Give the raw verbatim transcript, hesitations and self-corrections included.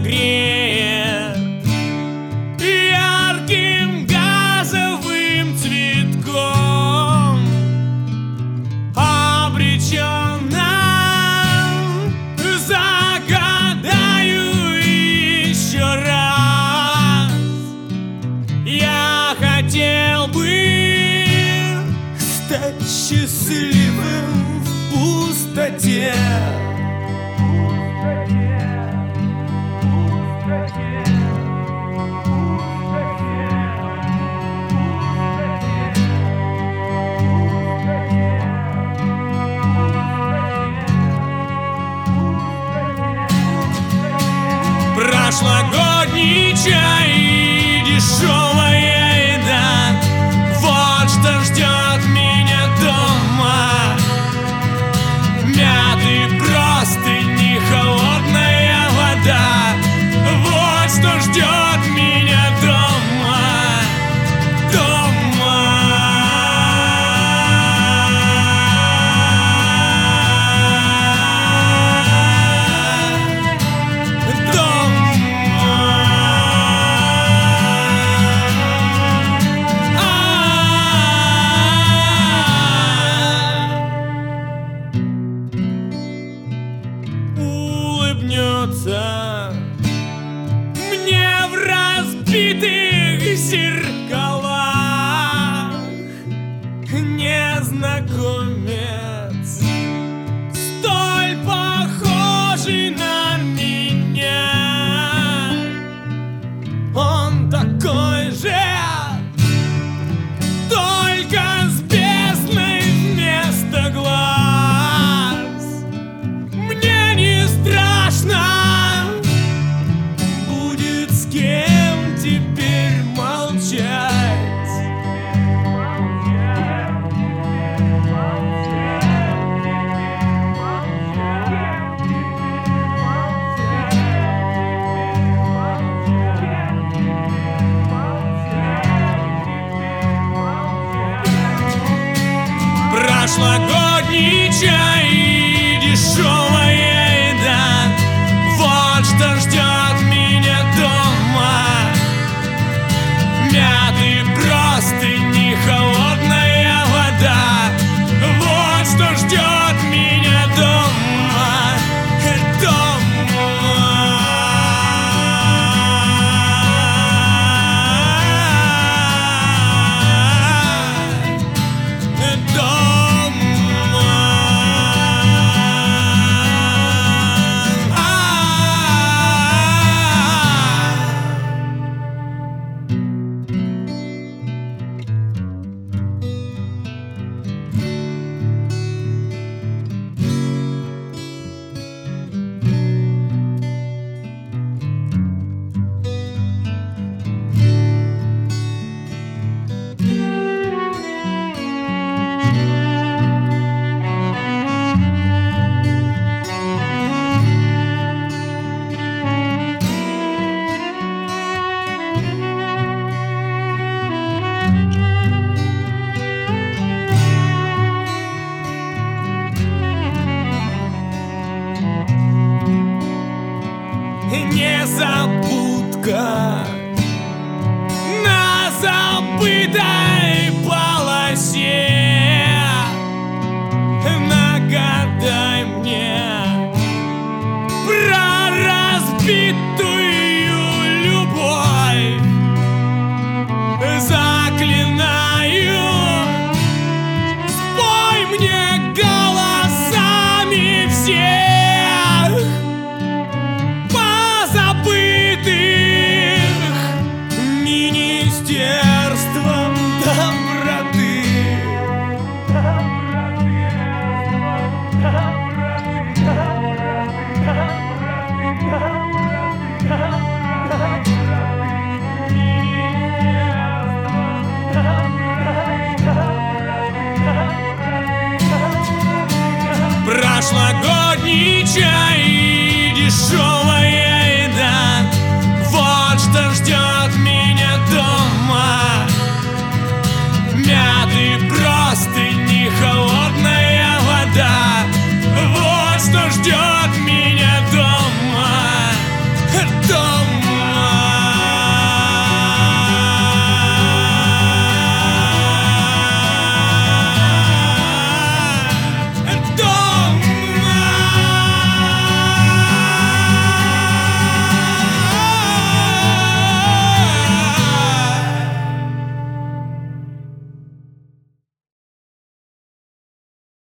греет ярким газовым цветком, обреченно загадаю еще раз. Я хотел бы стать счастливым в пустоте. Прошлогодний чай и дешевая еда — вот что ждет меня дома. Мятые простыни, холодная вода — вот что ждет меня дома. Дома. Улыбнется мне в разбитых зеркалах незнакомец, столь похожий на меня. Он такой же, только с бездной вместо глаз. Мне не страшно будет с кем теперь молчать. Прошлогодний чай и дешевая еда — вот что ждет меня дома. Мятые простыни, холодная вода — вот что ждет меня дома. Дома. Незабудка на забытой полосе. Нагадай мне про разбитую любовь. Заклинаю, спой мне голосами всех министерством доброты. Прошлогодний чай и дешевый